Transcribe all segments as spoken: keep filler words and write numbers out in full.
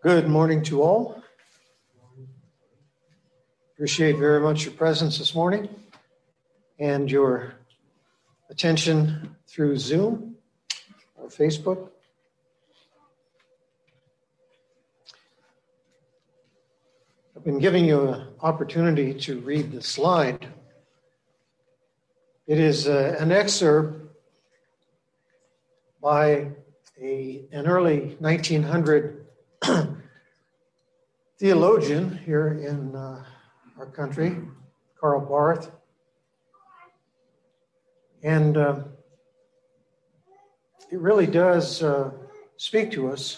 Good morning to all. Appreciate very much your presence this morning and your attention through Zoom or Facebook. I've been giving you an opportunity to read the slide. It is uh, an excerpt by a, an early nineteen hundred theologian here in uh, our country, Karl Barth. And uh, it really does uh, speak to us.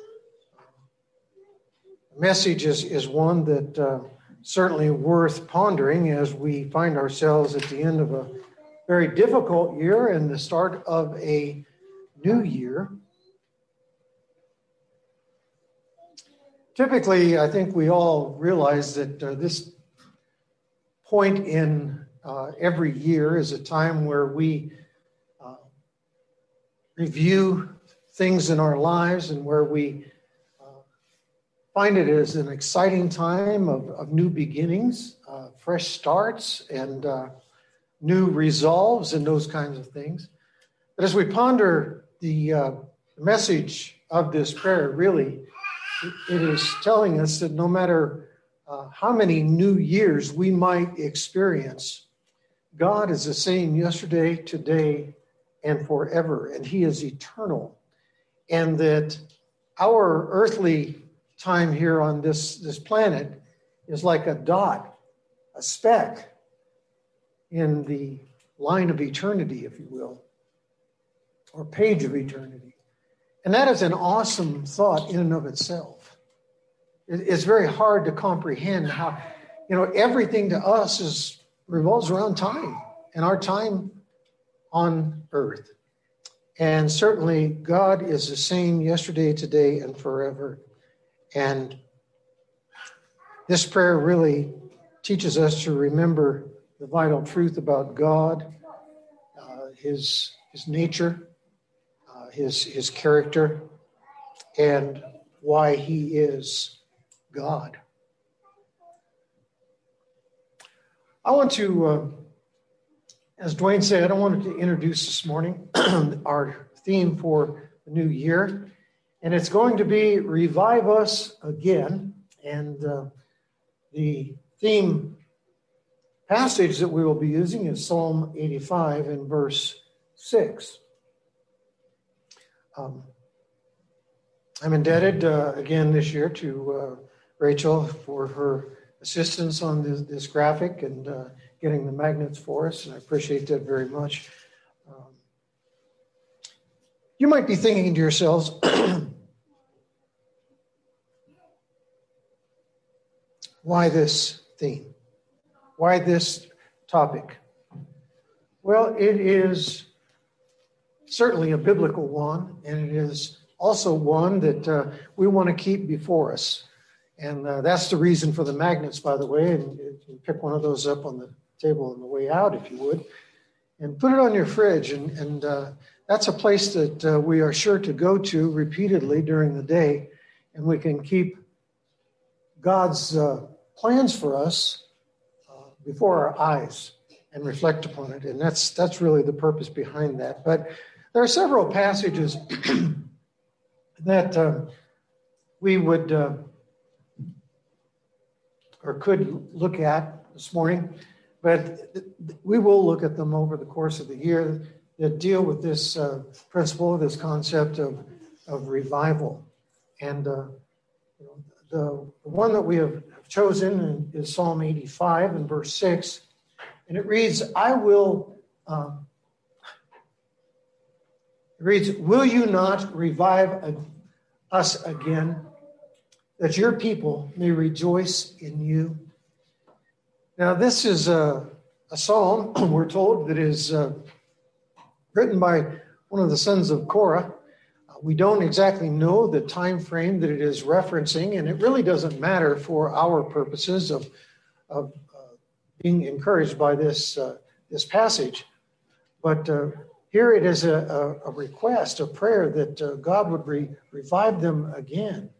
The message is, is one that uh, certainly worth pondering as we find ourselves at the end of a very difficult year and the start of a new year. Typically, I think we all realize that uh, this point in uh, every year is a time where we uh, review things in our lives and where we uh, find it as an exciting time of, of new beginnings, uh, fresh starts, and uh, new resolves and those kinds of things. But as we ponder the uh, message of this prayer, really, it is telling us that no matter uh, how many new years we might experience, God is the same yesterday, today, and forever, and He is eternal. And that our earthly time here on this, this planet is like a dot, a speck in the line of eternity, if you will, or page of eternity. And that is an awesome thought in and of itself. It's very hard to comprehend how, you know, everything to us is revolves around time and our time on earth. And certainly God is the same yesterday, today, and forever. And this prayer really teaches us to remember the vital truth about God, uh, his, his nature, His, his character, and why he is God. I want to, uh, as Dwayne said, I wanted to introduce this morning our theme for the new year, and it's going to be Revive Us Again. And uh, the theme passage that we will be using is Psalm eighty-five in verse six. Um, I'm indebted uh, again this year to uh, Rachel for her assistance on this, this graphic and uh, getting the magnets for us, and I appreciate that very much. Um, you might be thinking to yourselves, why this theme? Why this topic? Well, it is certainly a biblical one, and it is also one that uh, we want to keep before us. And uh, that's the reason for the magnets, by the way. And you can pick one of those up on the table on the way out, if you would, and put it on your fridge. And, and uh, that's a place that uh, we are sure to go to repeatedly during the day, and we can keep God's uh, plans for us uh, before our eyes and reflect upon it. And that's that's really the purpose behind that. But there are several passages that uh, we would uh, or could look at this morning, but we will look at them over the course of the year that deal with this uh, principle, this concept of, of revival. And uh, you know, the, the one that we have chosen is Psalm eighty-five in verse six, and it reads, I will... Um, It reads, will you not revive us again, that your people may rejoice in you? Now, this is a, a psalm, we're told, that is uh, written by one of the sons of Korah. Uh, we don't exactly know the time frame that it is referencing, and it really doesn't matter for our purposes of, of uh, being encouraged by this, uh, this passage. But uh, Here it is a, a, a request, a prayer that uh, God would re, revive them again.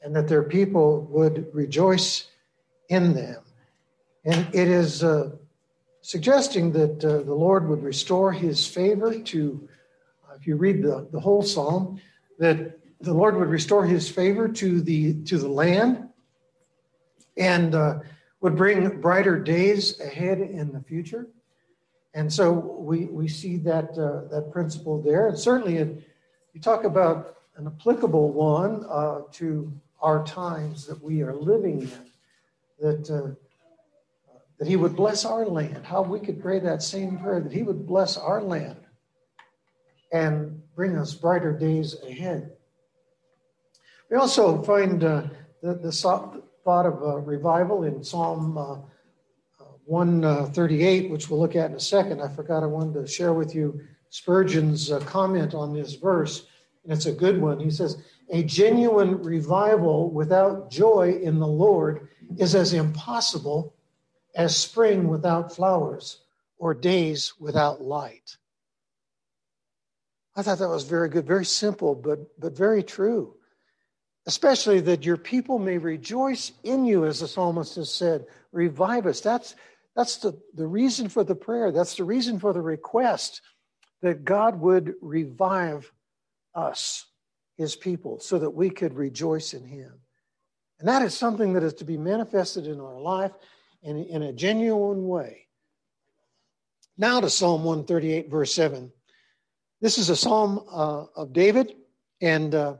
and that their people would rejoice in them. And it is uh, suggesting that uh, the Lord would restore his favor to, uh, if you read the, the whole psalm, that the Lord would restore his favor to the to the land and uh, would bring brighter days ahead in the future. And so we we see that uh, that principle there. And certainly it, you talk about an applicable one uh, to our times that we are living in, that uh, that he would bless our land. How we could pray that same prayer, that he would bless our land and bring us brighter days ahead. We also find uh, the, the thought of uh, revival in Psalm uh, one thirty-eight, which we'll look at in a second. I forgot I wanted to share with you Spurgeon's uh, comment on this verse, and it's a good one. He says, "A genuine revival without joy in the Lord is as impossible as spring without flowers or days without light." I thought that was very good, very simple, but but very true. Especially that your people may rejoice in you, as the psalmist has said. Revive us. That's that's the, the reason for the prayer. That's the reason for the request, that God would revive us, his people, so that we could rejoice in him. And that is something that is to be manifested in our life in, in a genuine way. Now to Psalm one thirty-eight, verse seven. This is a psalm uh, of David, and uh,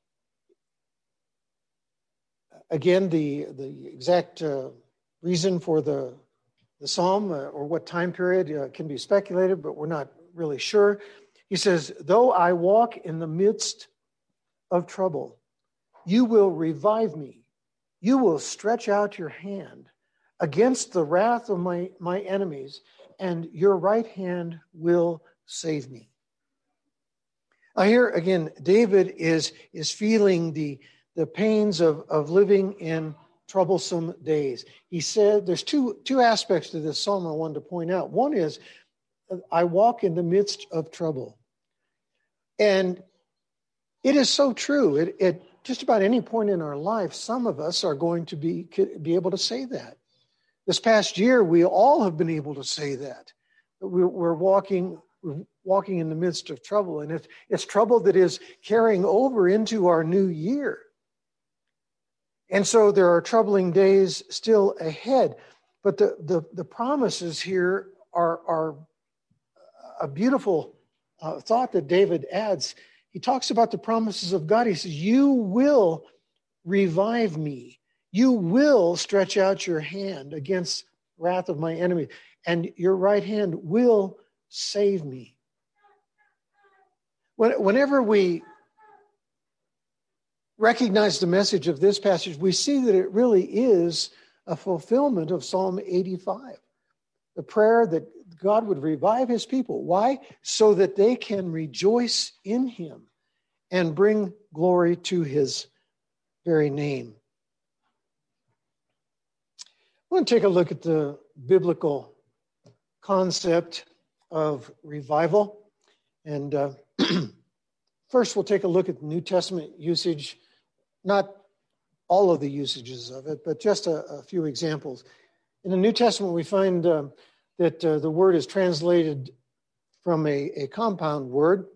again, the, the exact uh, reason for the, the psalm uh, or what time period uh, can be speculated, but we're not really sure. He says, "Though I walk in the midst of trouble, you will revive me. You will stretch out your hand against the wrath of my, my enemies, and your right hand will save me." Now here again, David is, is feeling the, the pains of, of living in troublesome days. He said there's two, two aspects to this psalm I wanted to point out. One is, I walk in the midst of trouble. And it is so true. It, it just about any point in our life, some of us are going to be, be able to say that. This past year, we all have been able to say that. We're, we're walking... We're walking in the midst of trouble, and it's, it's trouble that is carrying over into our new year. And so there are troubling days still ahead, but the, the, the promises here are, are a beautiful uh, thought that David adds. He talks about the promises of God. He says, "You will revive me. You will stretch out your hand against wrath of my enemy, and your right hand will save me." Whenever we recognize the message of this passage, we see that it really is a fulfillment of Psalm eighty-five, the prayer that God would revive his people. Why? So that they can rejoice in him and bring glory to his very name. I want to take a look at the biblical concept of revival. And uh, first, we'll take a look at the New Testament usage, not all of the usages of it, but just a, a few examples. In the New Testament, we find uh, that uh, the word is translated from a, a compound word,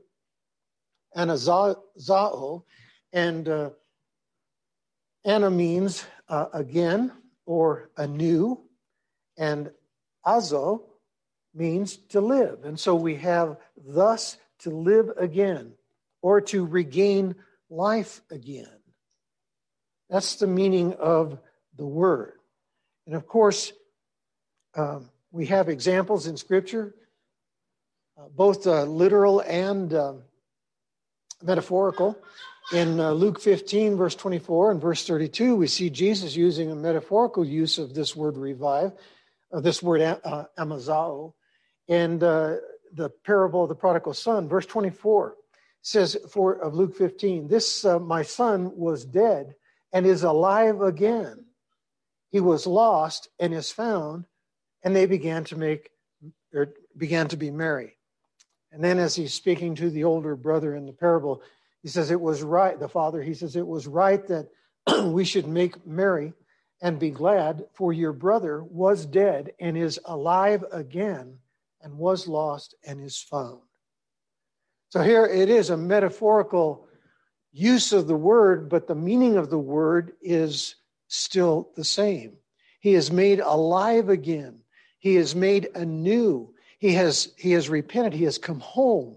anazao, and uh, ana means uh, again or anew, and azo means to live. And so we have thus to live again or to regain life again. That's the meaning of the word. And of course, um, we have examples in Scripture, uh, both uh, literal and uh, metaphorical. In uh, Luke fifteen, verse twenty-four and verse thirty-two, we see Jesus using a metaphorical use of this word revive, of this word uh, amazao. And uh, the parable of the prodigal son, verse twenty-four, says for of Luke fifteen, "This uh, my son was dead and is alive again. He was lost and is found," and they began to make, or began to be merry. And then as he's speaking to the older brother in the parable, he says it was right, the father, he says it was right that we should make merry and be glad, for your brother was dead and is alive again, and was lost and is found. So here it is a metaphorical use of the word, but the meaning of the word is still the same. He is made alive again. He is made anew. He has, he has repented. He has come home.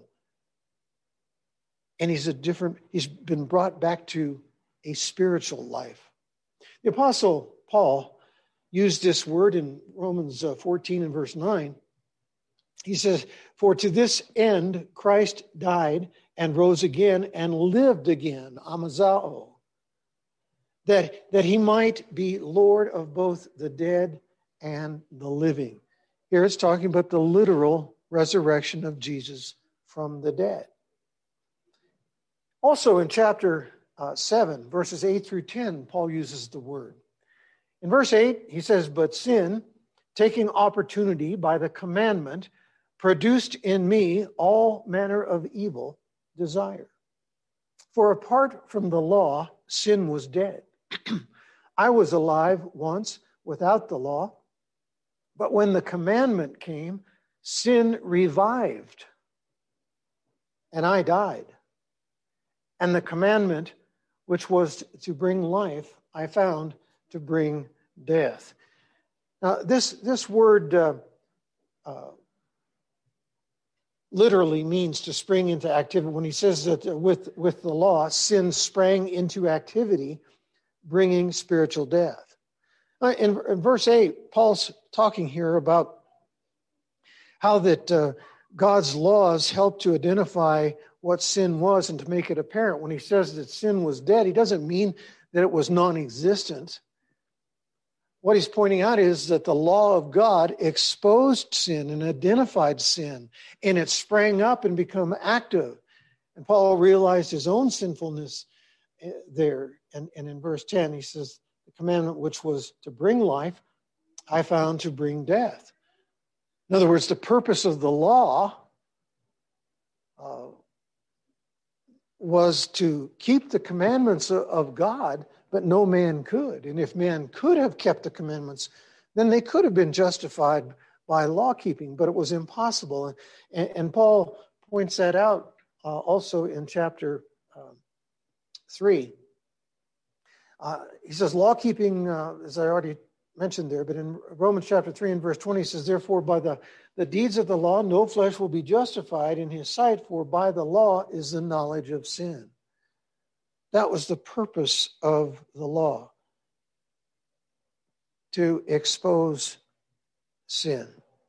And he's a different, he's been brought back to a spiritual life. The Apostle Paul used this word in Romans fourteen and verse nine. He says, for to this end Christ died and rose again and lived again, amazao, that, that he might be Lord of both the dead and the living. Here it's talking about the literal resurrection of Jesus from the dead. Also in chapter uh, seven, verses eight through ten, Paul uses the word. In verse eight, he says, but sin, taking opportunity by the commandment, produced in me all manner of evil desire. For apart from the law, sin was dead. I was alive once without the law, but when the commandment came, sin revived, and I died. And the commandment, which was to bring life, I found to bring death. Now, this, this word uh, uh, literally means to spring into activity. When he says that with, with the law, sin sprang into activity, bringing spiritual death. Uh, in, in verse eight, Paul's talking here about how that uh, God's laws help to identify what sin was and to make it apparent. When he says that sin was dead, he doesn't mean that it was non-existent. What he's pointing out is that the law of God exposed sin and identified sin, and it sprang up and became active. And Paul realized his own sinfulness there. And, and in verse ten, he says, the commandment which was to bring life, I found to bring death. In other words, the purpose of the law uh, was to keep the commandments of God, but no man could. And if man could have kept the commandments, then they could have been justified by law keeping, but it was impossible. And, and Paul points that out uh, also in chapter um, three. Uh, he says, law keeping, uh, as I already mentioned there, but in Romans chapter three and verse twenty, he says, therefore by the, the deeds of the law, no flesh will be justified in his sight, for by the law is the knowledge of sin. That was the purpose of the law, to expose sin.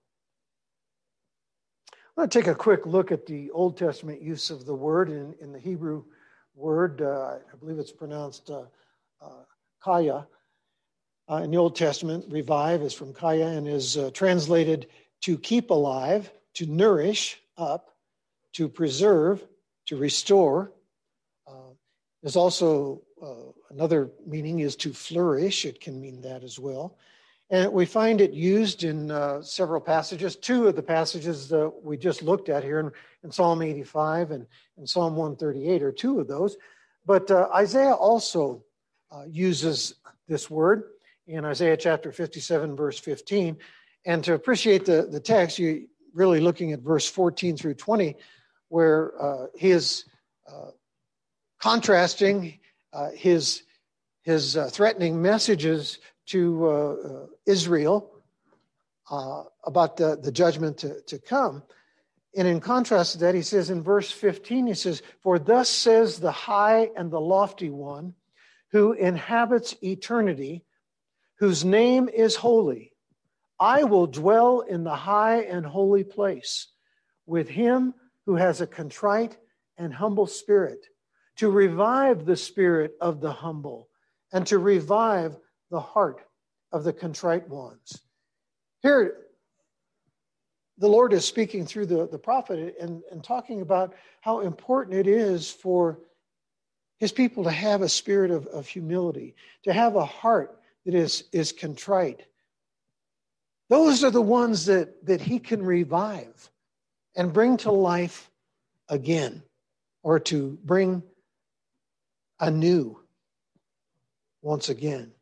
I want to take a quick look at the Old Testament use of the word in, in the Hebrew word. Uh, I believe it's pronounced uh, uh, kaya. Uh, in the Old Testament, revive is from kaya and is uh, translated to keep alive, to nourish up, to preserve, to restore. Uh, there's also uh, another meaning is to flourish. It can mean that as well. And we find it used in uh, several passages. Two of the passages that we just looked at here in, in Psalm eighty-five and, and Psalm one thirty-eight are two of those. But uh, Isaiah also uh, uses this word in Isaiah chapter fifty-seven, verse fifteen. And to appreciate the, the text, you're really looking at verse fourteen through twenty, where uh, he is uh, contrasting uh, his, his uh, threatening messages to uh, uh, Israel uh, about the, the judgment to, to come. And in contrast to that, he says in verse fifteen, he says, for thus says the high and the lofty one who inhabits eternity, whose name is holy. I will dwell in the high and holy place with him who has a contrite and humble spirit, to revive the spirit of the humble and to revive the heart of the contrite ones. Here, the Lord is speaking through the, the prophet and, and talking about how important it is for his people to have a spirit of, of humility, to have a heart that is, is contrite. Those are the ones that, that he can revive and bring to life again, or to bring anew. once again.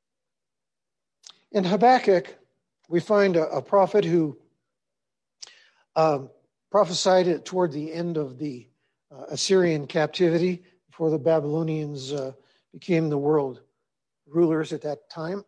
In Habakkuk, we find a, a prophet who um, prophesied it toward the end of the uh, Assyrian captivity, before the Babylonians uh, became the world rulers at that time.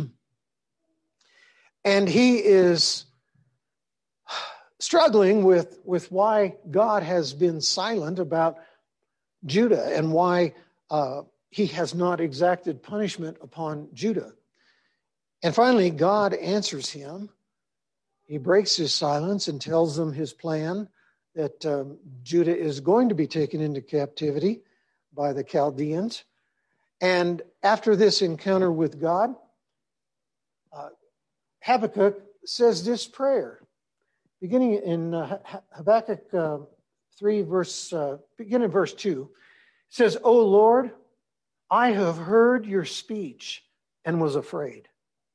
And he is struggling with, with why God has been silent about Judah and why uh, he has not exacted punishment upon Judah. And finally, God answers him. He breaks his silence and tells them his plan that um, Judah is going to be taken into captivity by the Chaldeans. And after this encounter with God, uh, Habakkuk says this prayer, beginning in uh, Habakkuk uh, three, verse, uh, beginning verse two. It says, "O Lord, I have heard your speech and was afraid.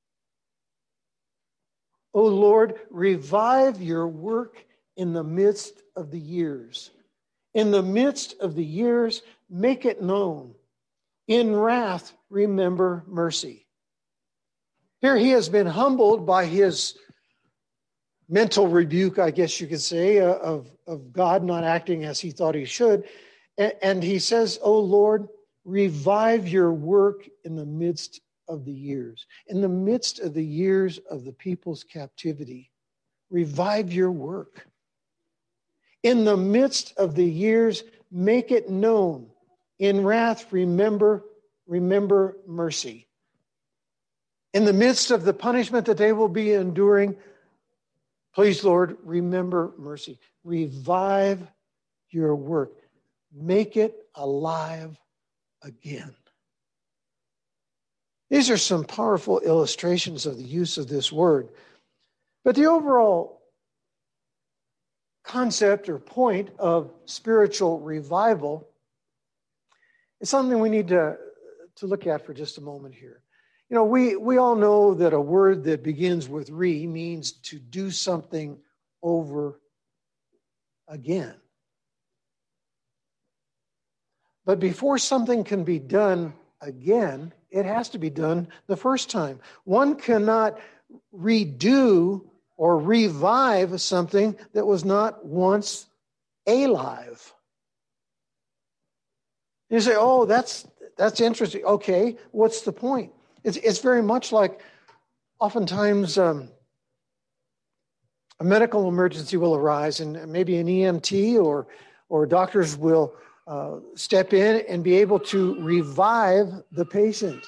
O Lord, revive your work in the midst of the years. In the midst of the years, make it known. In wrath, remember mercy." Here he has been humbled by his mental rebuke, I guess you could say, uh, of, of God not acting as he thought he should. And, and he says, "O Lord, revive your work in the midst of the years." In the midst of the years of the people's captivity, revive your work. In the midst of the years, make it known. In wrath, remember, remember mercy. In the midst of the punishment that they will be enduring, please, Lord, remember mercy. Revive your work. Make it alive again. These are some powerful illustrations of the use of this word. But the overall concept or point of spiritual revival is something we need to, to look at for just a moment here. You know, we, we all know that a word that begins with re means to do something over again. But before something can be done again, it has to be done the first time. One cannot redo or revive something that was not once alive. You say, "Oh, that's that's interesting." Okay, what's the point? It's it's very much like oftentimes um, a medical emergency will arise, and maybe an E M T or or doctors will uh, step in and be able to revive the patient.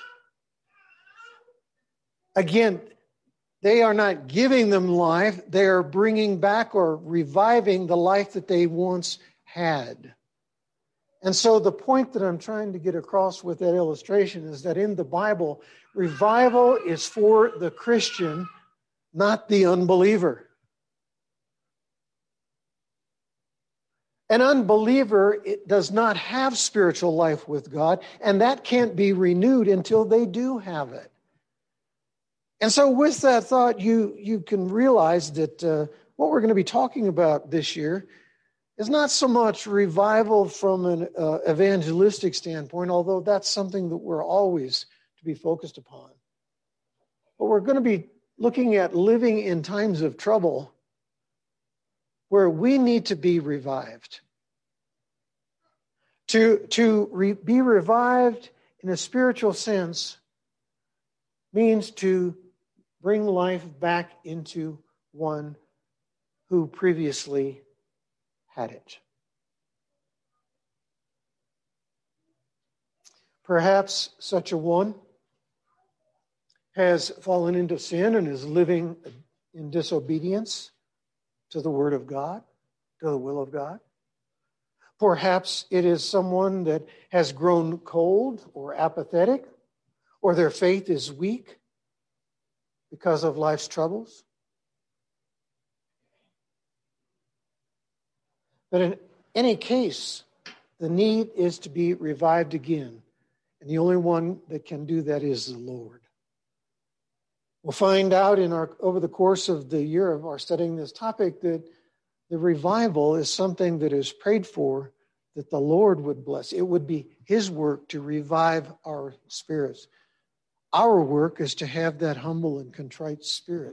Again, they are not giving them life; they are bringing back or reviving the life that they once had. And so the point that I'm trying to get across with that illustration is that in the Bible, revival is for the Christian, not the unbeliever. An unbeliever it does not have spiritual life with God, and that can't be renewed until they do have it. And so with that thought, you, you can realize that uh, what we're going to be talking about this year is not so much revival from an uh, evangelistic standpoint, although that's something that we're always to be focused upon. But we're going to be looking at living in times of trouble where we need to be revived. To, to re, be revived in a spiritual sense means to bring life back into one who previously had it. Perhaps such a one has fallen into sin and is living in disobedience to the Word of God, to the will of God. Perhaps it is someone that has grown cold or apathetic, or their faith is weak because of life's troubles. But in any case, the need is to be revived again. And the only one that can do that is the Lord. We'll find out in our over the course of the year of our studying this topic that the revival is something that is prayed for, that the Lord would bless. It would be His work to revive our spirits, our work is to have that humble and contrite spirit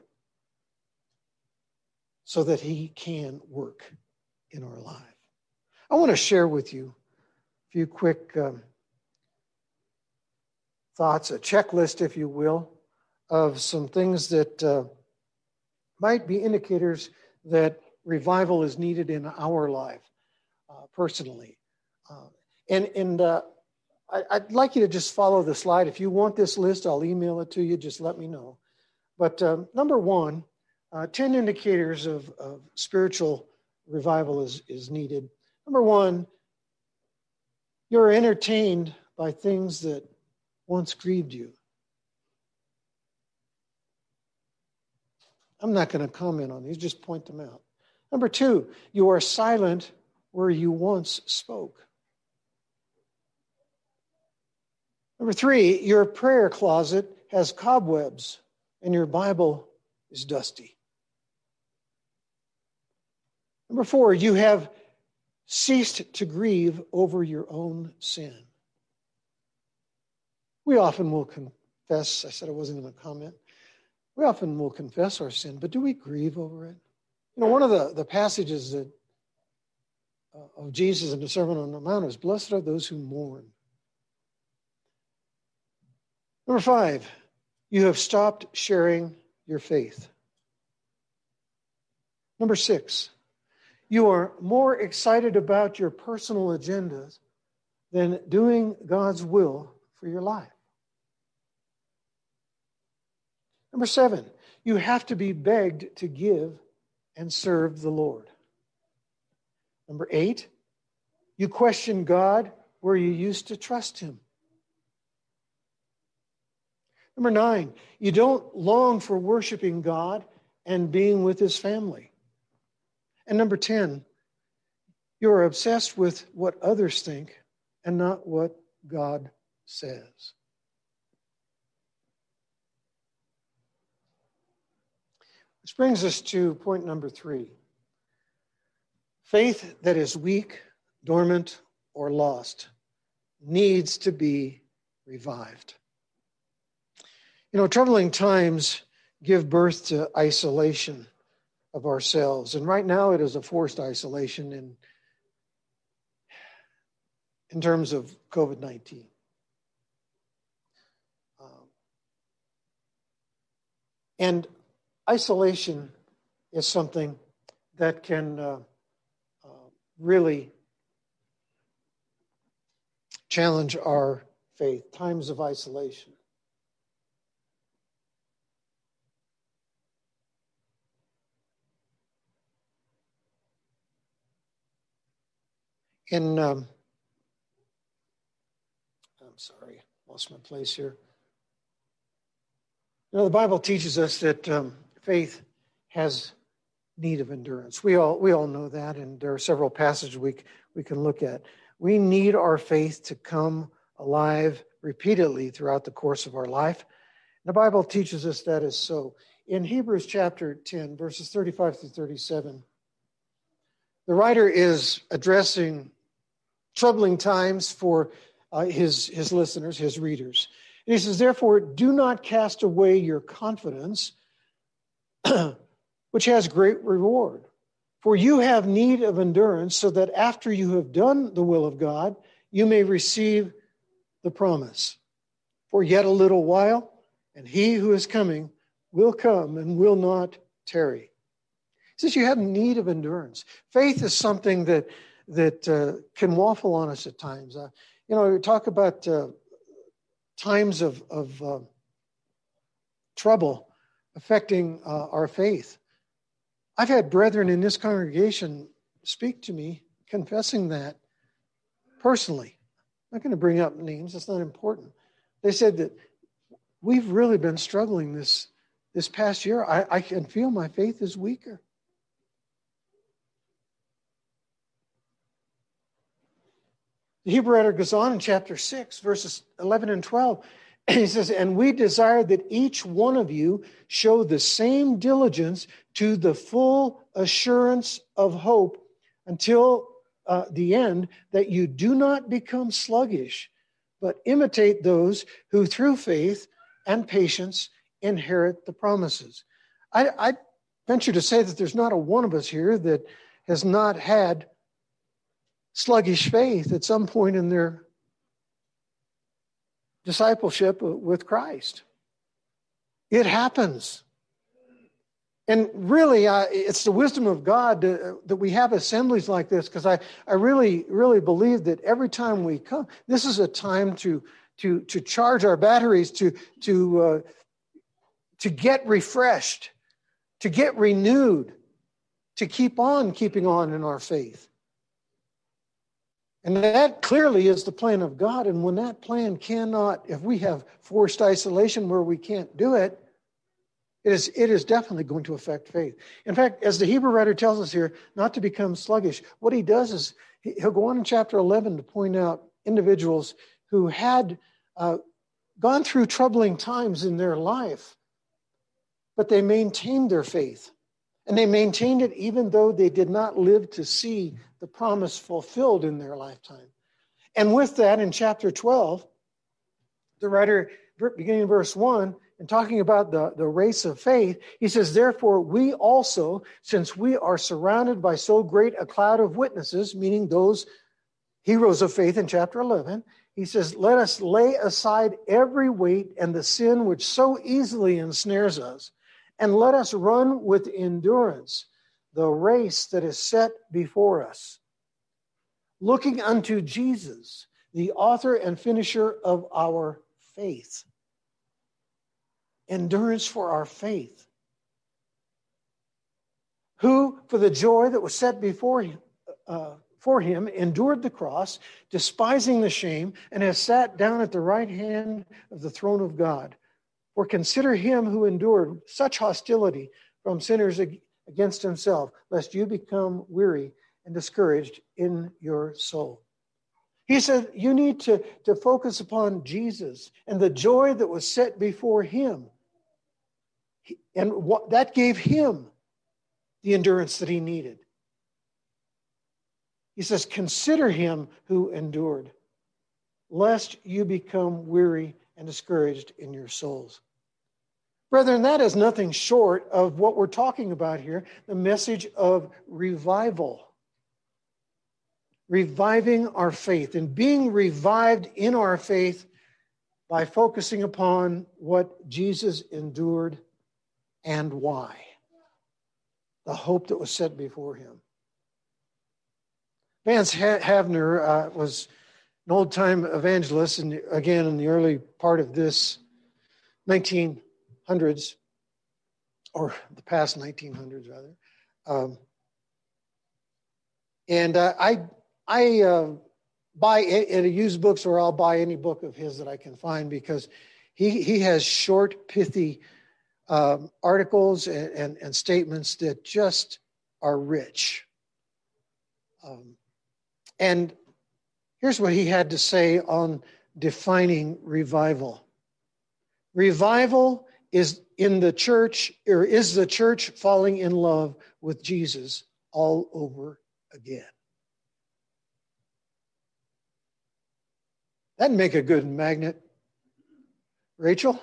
so that he can work in our life. I want to share with you a few quick um, thoughts, a checklist, if you will, of some things that uh, might be indicators that revival is needed in our life uh, personally. Uh, and and uh, I, I'd like you to just follow the slide. If you want this list, I'll email it to you. Just let me know. But um, number one, uh, ten indicators of, of spiritual revival is, is needed. Number one, you're entertained by things that once grieved you. I'm not going to comment on these, just point them out. Number two, you are silent where you once spoke. Number three, your prayer closet has cobwebs and your Bible is dusty. Number four, you have ceased to grieve over your own sin. We often will confess, I said I wasn't going to comment, we often will confess our sin, but do we grieve over it? You know, one of the, the passages that uh, of Jesus in the Sermon on the Mount is, blessed are those who mourn. Number five, you have stopped sharing your faith. Number six, you are more excited about your personal agendas than doing God's will for your life. Number seven, you have to be begged to give and serve the Lord. Number eight, you question God where you used to trust him. Number nine, you don't long for worshiping God and being with his family. And number ten, you're obsessed with what others think and not what God says. Which brings us to point number three. Faith that is weak, dormant, or lost needs to be revived. You know, troubling times give birth to isolation of ourselves. And right now it is a forced isolation in, in terms of covid nineteen. Um, and isolation is something that can uh, uh, really challenge our faith, times of isolation. In, um, I'm sorry, lost my place here. You know, the Bible teaches us that um, faith has need of endurance. We all we all know that, and there are several passages we we can look at. We need our faith to come alive repeatedly throughout the course of our life. The Bible teaches us that is so. In Hebrews chapter ten, verses thirty-five through thirty-seven, the writer is addressing troubling times for uh, his, his listeners, his readers. And he says, therefore, do not cast away your confidence, which has great reward. For you have need of endurance, so that after you have done the will of God, you may receive the promise. For yet a little while, and he who is coming will come and will not tarry. He says you have need of endurance. Faith is something that that uh, can waffle on us at times. Uh, you know, we talk about uh, times of, of uh, trouble affecting uh, our faith. I've had brethren in this congregation speak to me confessing that personally. I'm not going to bring up names. That's not important. They said that we've really been struggling this, this past year. I, I can feel my faith is weaker. The Hebrew writer goes on in chapter six, verses eleven and twelve. And he says, and we desire that each one of you show the same diligence to the full assurance of hope until uh, the end, that you do not become sluggish, but imitate those who through faith and patience inherit the promises. I, I venture to say that there's not a one of us here that has not had sluggish faith at some point in their discipleship with Christ. It happens. And really, uh, it's the wisdom of God to, that we have assemblies like this, because I, I really, really believe that every time we come, this is a time to, to, to charge our batteries, to, to, uh, to get refreshed, to get renewed, to keep on keeping on in our faith. And that clearly is the plan of God. And when that plan cannot, if we have forced isolation where we can't do it, It is, it is definitely going to affect faith. In fact, as the Hebrew writer tells us here, not to become sluggish, what he does is he'll go on in chapter eleven to point out individuals who had uh, gone through troubling times in their life, but they maintained their faith. And they maintained it even though they did not live to see the promise fulfilled in their lifetime. And with that, in chapter twelve, the writer, beginning in verse one, and talking about the, the race of faith, he says, therefore, we also, since we are surrounded by so great a cloud of witnesses, meaning those heroes of faith in chapter eleven, he says, let us lay aside every weight and the sin which so easily ensnares us, and let us run with endurance the race that is set before us, looking unto Jesus, the author and finisher of our faith. Endurance for our faith. Who, for the joy that was set before him, uh, for him, endured the cross, despising the shame, and has sat down at the right hand of the throne of God. For consider him who endured such hostility from sinners against himself, lest you become weary and discouraged in your soul. He said you need to, to focus upon Jesus and the joy that was set before him. And what, that gave him the endurance that he needed. He says, consider him who endured, lest you become weary and discouraged in your souls. Brethren, that is nothing short of what we're talking about here, the message of revival. Reviving our faith and being revived in our faith by focusing upon what Jesus endured and why. The hope that was set before him. Vance Havner uh, was an old-time evangelist, and again in the early part of this nineteen hundreds, or the past nineteen hundreds rather. Um, and uh, I I uh, buy at a used bookstore. I'll buy any book of his that I can find, because he he has short, pithy um, articles and, and and statements that just are rich. Um, and here's what he had to say on defining revival. Revival is in the church, or is the church falling in love with Jesus all over again. That'd make a good magnet. Rachel?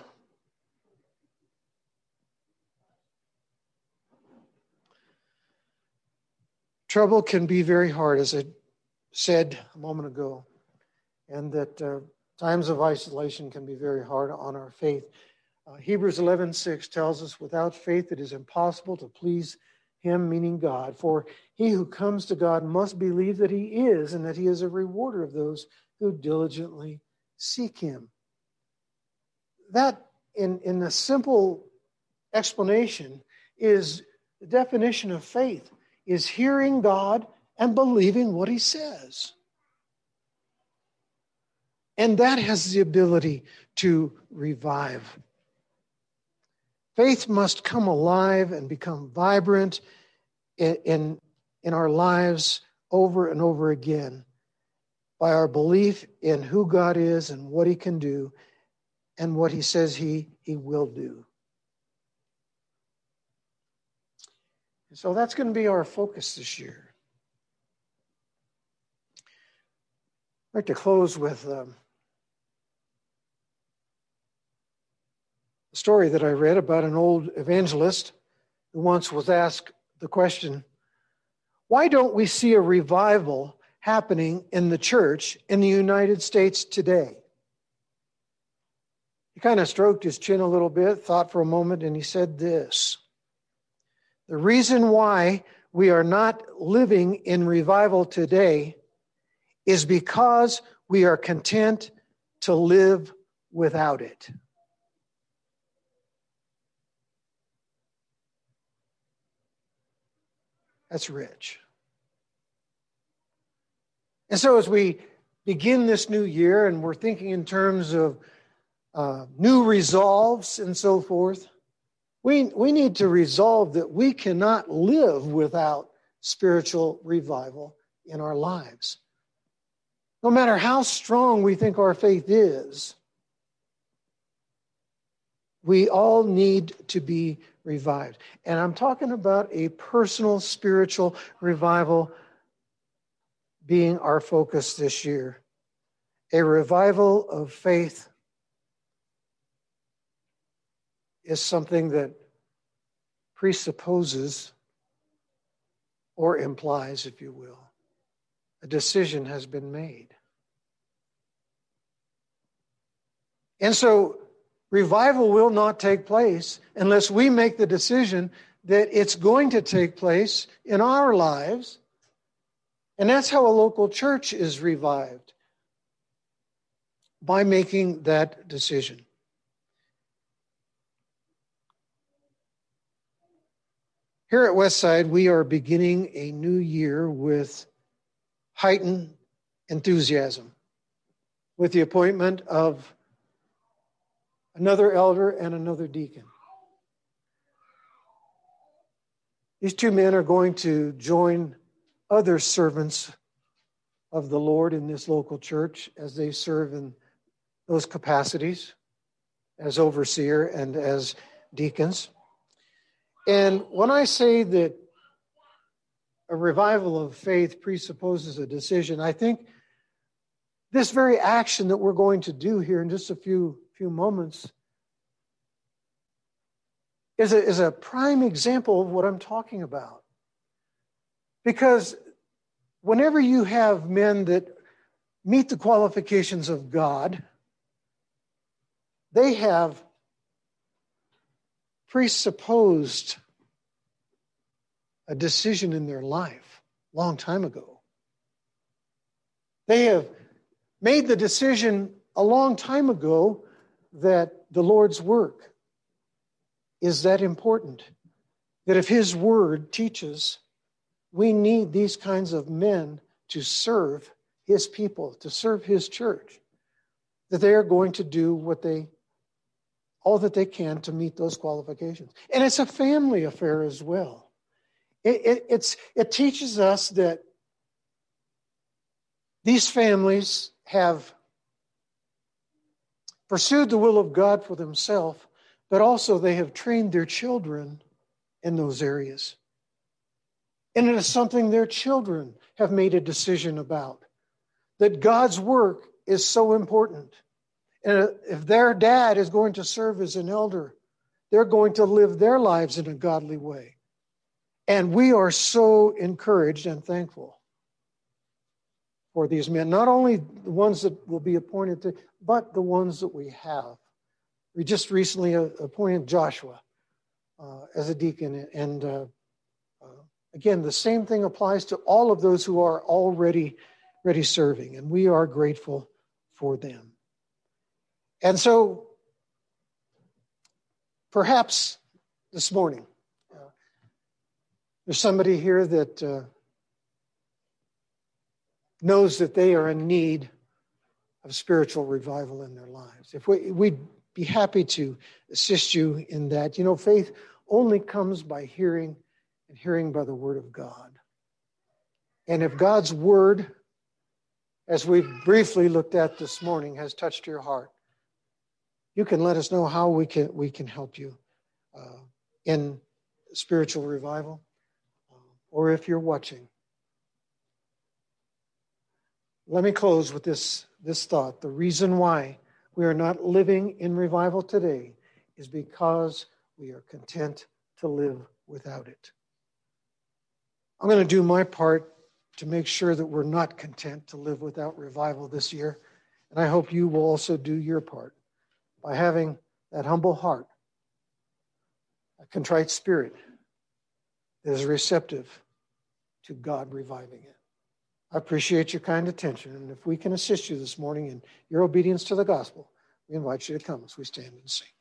Trouble can be very hard, as I said a moment ago, and that uh, times of isolation can be very hard on our faith. Uh, Hebrews eleven six tells us, without faith it is impossible to please him, meaning God. For he who comes to God must believe that he is, and that he is a rewarder of those who diligently seek him. That, in, in a simple explanation, is the definition of faith, is hearing God and believing what he says. And that has the ability to revive. Faith must come alive and become vibrant in, in, in our lives over and over again by our belief in who God is and what he can do and what he says he, he will do. And so that's going to be our focus this year. I'd like to close with um, story that I read about an old evangelist who once was asked the question, why don't we see a revival happening in the church in the United States today? He kind of stroked his chin a little bit, thought for a moment, and he said this: the reason why we are not living in revival today is because we are content to live without it. That's rich. And so as we begin this new year and we're thinking in terms of uh, new resolves and so forth, we, we need to resolve that we cannot live without spiritual revival in our lives. No matter how strong we think our faith is, we all need to be revived. And I'm talking about a personal spiritual revival being our focus this year. A revival of faith is something that presupposes or implies, if you will, a decision has been made. And so revival will not take place unless we make the decision that it's going to take place in our lives. And that's how a local church is revived, by making that decision. Here at Westside, we are beginning a new year with heightened enthusiasm, with the appointment of another elder and another deacon. These two men are going to join other servants of the Lord in this local church as they serve in those capacities as overseer and as deacons. And when I say that a revival of faith presupposes a decision, I think this very action that we're going to do here in just a few, few moments is a, is a prime example of what I'm talking about. Because whenever you have men that meet the qualifications of God, they have presupposed a decision in their life a long time ago. They have made the decision a long time ago that the Lord's work is that important, that if His word teaches, we need these kinds of men to serve His people, to serve His church, that they are going to do what they, all that they can to meet those qualifications. And it's a family affair as well. It, it, it's, it teaches us that these families have pursued the will of God for themselves, but also they have trained their children in those areas. And it is something their children have made a decision about, that God's work is so important. And if their dad is going to serve as an elder, they're going to live their lives in a godly way. And we are so encouraged and thankful for these men, not only the ones that will be appointed to, but the ones that we have. We just recently appointed Joshua uh, as a deacon. And uh, uh, again, the same thing applies to all of those who are already, already serving. And we are grateful for them. And so, perhaps this morning, uh, there's somebody here that uh, knows that they are in need of spiritual revival in their lives. If we, we'd be happy to assist you in that. You know, faith only comes by hearing, and hearing by the Word of God. And if God's Word, as we've briefly looked at this morning, has touched your heart, you can let us know how we can we can help you uh, in spiritual revival, uh, or if you're watching. Let me close with this, this thought. The reason why we are not living in revival today is because we are content to live without it. I'm going to do my part to make sure that we're not content to live without revival this year. And I hope you will also do your part by having that humble heart, a contrite spirit that is receptive to God reviving it. I appreciate your kind attention. And if we can assist you this morning in your obedience to the gospel, we invite you to come as we stand and sing.